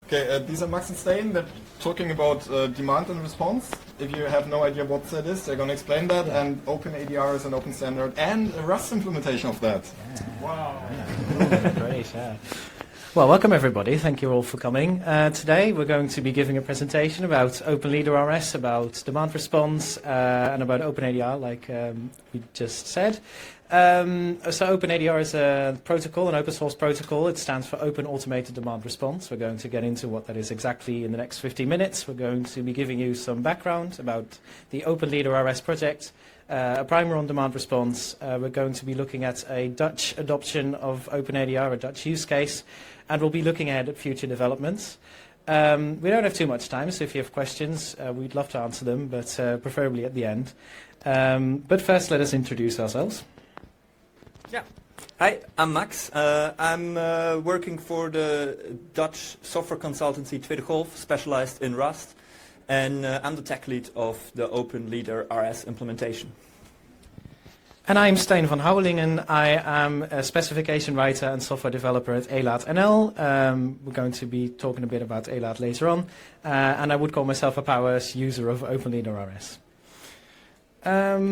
Okay, these are Max and Stein. They're talking about demand and response. If you have no idea what that is, they're going to explain that. Yeah. And OpenADR is an open standard and a Rust implementation of that. Yeah. Wow. Yeah. Great, yeah. Well, welcome everybody. Thank you all for coming. Today we're going to be giving a presentation about OpenLeader.rs, about demand response, and about OpenADR, like we just said. So OpenADR is a protocol, an open source protocol. It stands for Open Automated Demand Response. We're going to get into what that is exactly in the next 15 minutes. We're going to be giving you some background about the OpenLeader.rs project, a primer on demand response. We're going to be looking at a Dutch adoption of OpenADR, a Dutch use case, and we'll be looking ahead at future developments. We don't have too much time, so if you have questions, we'd love to answer them, but preferably at the end. But first, let us introduce ourselves. Yeah. Hi, I'm Max. I'm working for the Dutch software consultancy Tweede Golf, specialized in Rust, and I'm the tech lead of the OpenLeader.rs implementation. And I'm Stijn van Houwelingen. I am a specification writer and software developer at Elaat NL. We're going to be talking a bit about Elaat later on, and I would call myself a power user of OpenLeader.rs.